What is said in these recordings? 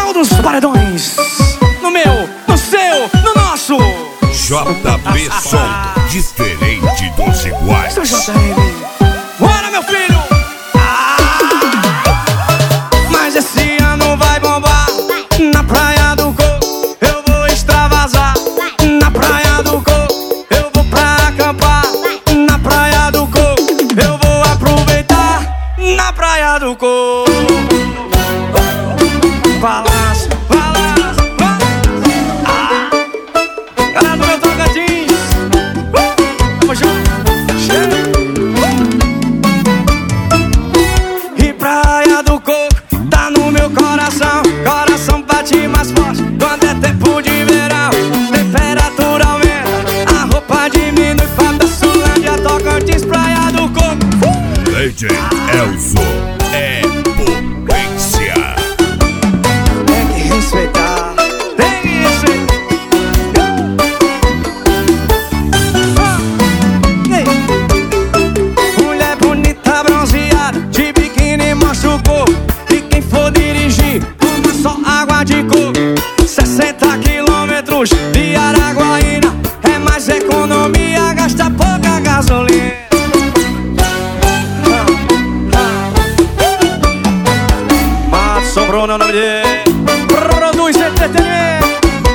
Pau dos paredões. No meu, no seu, no nosso JB Som, diferente dos iguais. Seu JM. Bora, meu filho. Mas esse ano vai bombar. Na Praia do Coco eu vou extravasar. Na Praia do Coco eu vou pra acampar. Na Praia do Coco eu vou aproveitar. Na Praia do Coco. Balança, balança, balança. Galera do meu Tocantins, tamo junto. E Praia do Coco tá no meu coração. Coração bate mais forte quando é tempo de verão. Temperatura aumenta, a roupa diminui. Falta Sulândia, Tocantins, Praia do Coco. Legend Elzo é potência. Tem que respeitar, tem que respeitar. Mulher bonita, bronzeada, de biquíni mostra o corpo. E quem for dirigir, toma só água de coco. 60 quilômetros de Araguaína, é mais economia, gasta pouca gasolina. Mato sobrou no nome dele. Produz entretenimento.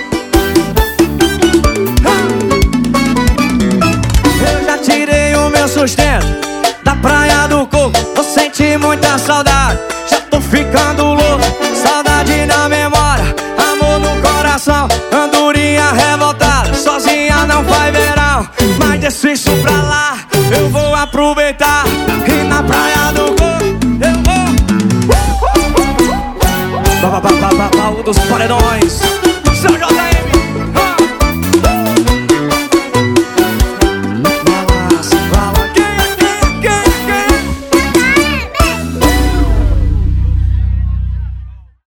Eu já tirei o meu sustento da Praia do Coco. Eu senti muita saudade, já tô ficando louco. Saudade na memória, amor no coração. Andorinha revoltada, sozinha não faz verão. Mas deixa isso pra lá, eu vou aproveitar. E na Praia do Coco eu vou. Baú dos paredões.